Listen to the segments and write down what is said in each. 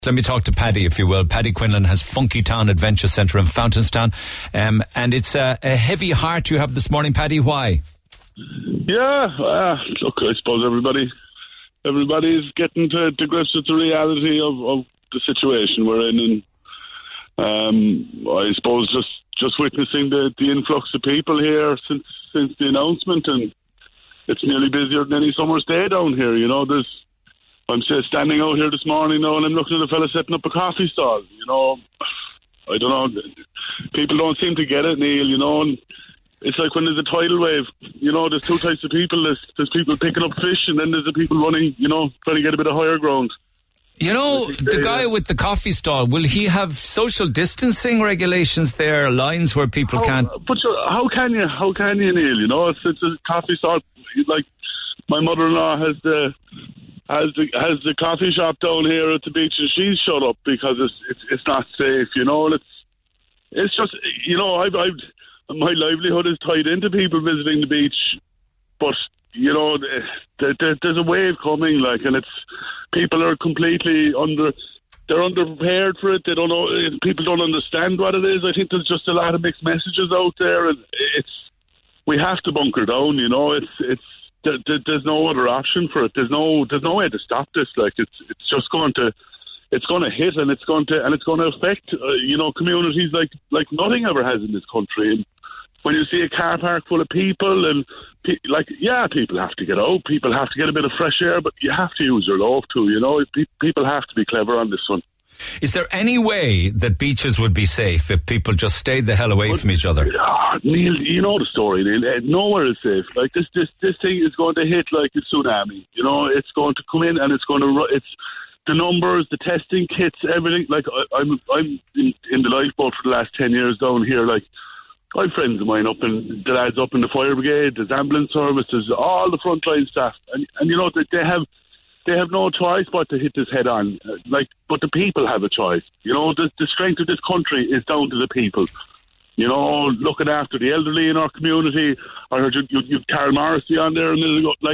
Let me talk to Paddy, if you will. Paddy Quinlan has Funky Town Adventure Centre in Fountainstown. And it's a heavy heart you have this morning, Paddy. Why? Yeah, look, I suppose everybody's getting to grips with the reality of the situation we're in. And I suppose just witnessing the influx of people here since the announcement, and it's nearly busier than any summer's day down here. You know, I'm standing out here this morning now, and I'm looking at a fella setting up a coffee stall. You know, I don't know. People don't seem to get it, Neil. You know, and it's like when there's a tidal wave. You know, there's two types of people. There's people picking up fish, and then there's the people running. You know, trying to get a bit of higher ground. You know, the guy with the coffee stall, will he have social distancing regulations there, lines where people can't? But how can you, Neil? You know, it's a coffee stall. Like my mother-in-law has the coffee shop down here at the beach, and she's shut up because it's not safe. You know, and it's just, you know, I've my livelihood is tied into people visiting the beach, but you know, there's a wave coming, like, and people are completely they're underprepared for it. They don't know. People don't understand what it is. I think there's just a lot of mixed messages out there, and we have to bunker down. You know, there's no other option for it. There's no way to stop this. Like, it's just going to hit, and it's going to affect you know, communities like nothing ever has in this country. And when you see a car park full of people, and people have to get out, people have to get a bit of fresh air, but you have to use your love too. You know, people have to be clever on this one. Is there any way that beaches would be safe if people just stayed the hell away from each other? Neil, you know the story, Neil. Nowhere is safe. Like, this thing is going to hit like a tsunami. You know, it's going to come in, and it's the numbers, the testing kits, everything. Like, I'm in the lifeboat for the last 10 years down here. Like, I have friends of mine the lads up in the fire brigade, there's ambulance services, all the frontline staff, and you know that they have no choice but to hit this head on. But the people have a choice. You know, the strength of this country is down to the people. You know, looking after the elderly in our community. I heard you've Carol Morrissey on there a minute ago. Like,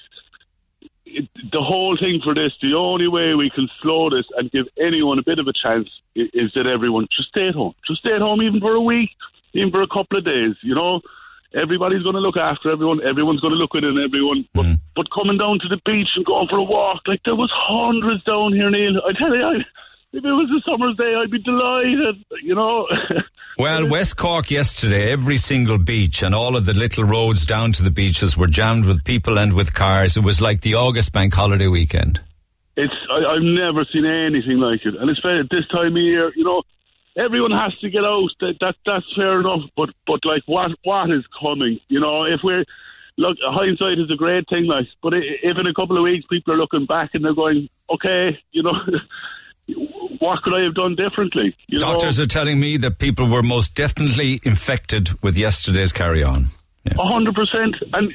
the whole thing for this, the only way we can slow this and give anyone a bit of a chance is that everyone just stay at home. Just stay at home, even for a week, even for a couple of days. You know, everybody's going to look after everyone. Everyone's going to look within everyone. But coming down to the beach and going for a walk, like, there was hundreds down here, Neil. I tell you, if it was a summer's day, I'd be delighted, you know. Well, West Cork yesterday, every single beach and all of the little roads down to the beaches were jammed with people and with cars. It was like the August bank holiday weekend. I've never seen anything like it. And especially at this time of year, you know, everyone has to get out. That's fair enough. But like, what is coming? You know, look, hindsight is a great thing, like, but if in a couple of weeks people are looking back and they're going, okay, you know, what could I have done differently? Doctors are telling me that people were most definitely infected with yesterday's carry-on. 100%. And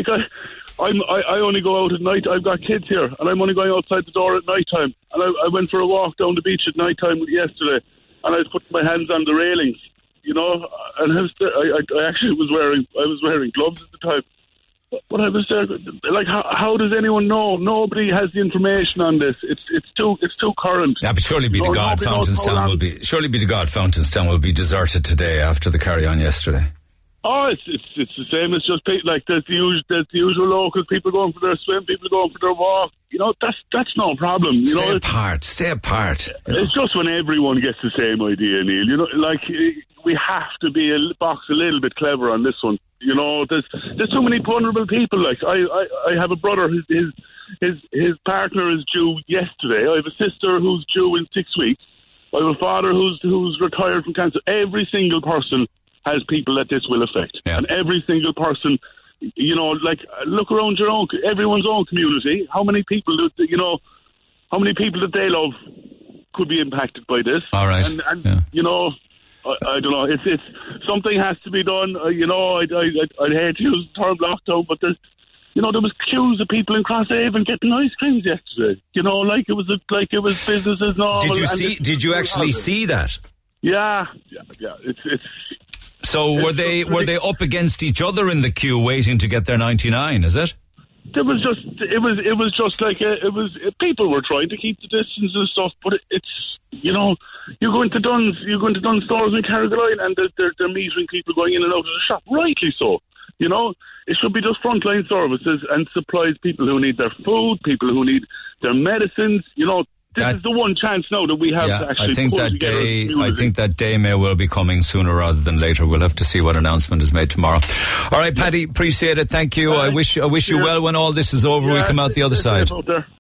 I only go out at night. I've got kids here, and I'm only going outside the door at night time. And I went for a walk down the beach at night time yesterday, and I was putting my hands on the railings, you know, and I actually was wearing gloves at the time. But I was there, like, how does anyone know? Nobody has the information on this. It's too current. Yeah, but surely be to God, Fountainstown will be deserted today after the carry-on yesterday. Oh, it's the same. It's just like there's the usual locals. People going for their swim. People going for their walk. You know, that's no problem. Stay apart. It's just when everyone gets the same idea, Neil. You know, like, we have to be a little bit clever on this one. You know, there's too many vulnerable people. Like, I have a brother. His partner is due yesterday. I have a sister who's due in 6 weeks. I have a father who's retired from cancer. Every single person has people that this will affect. Yeah. And every single person, you know, like, look around everyone's own community. How many people that they love could be impacted by this? All right. And you know, I don't know. It's something has to be done. You know, I'd hate to use the term lockdown, but there was queues of people in Crosshaven getting ice creams yesterday. You know, like it was business as normal. Did you actually see that? Yeah. It's So were they up against each other in the queue waiting to get their 99, is it? it was just like people were trying to keep the distance and stuff, but it's, you know, you go into Dunn's stores in Carrigaline and they're metering people going in and out of the shop, rightly so. You know, it should be just frontline services and supplies, people who need their food, people who need their medicines. You know, this is the one chance now that we have to actually I think that day may well be coming sooner rather than later. We'll have to see what announcement is made tomorrow. All right, Paddy, appreciate it. Thank you. I wish you well when all this is over. We come out the other side.